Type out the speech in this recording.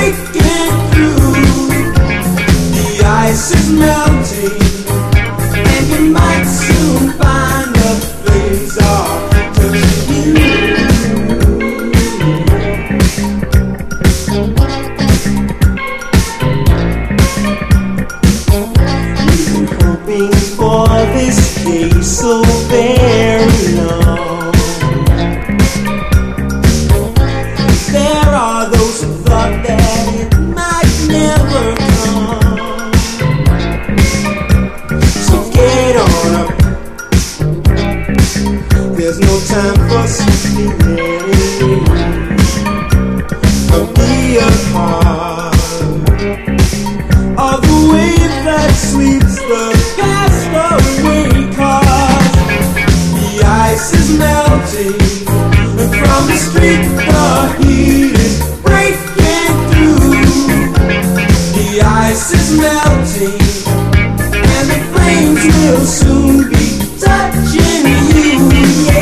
breaking through. The ice is melting, and you might soon find the flames are touching you. We've been hoping for this day so very long. There are those who thought that it might never come. So get on up. There's no time for sleeping anymore. Don't be a part of the wave that sweeps the past away. 'Cause the ice is melting, and from the street the heat is breaking through. The ice is melting, and the flames will soon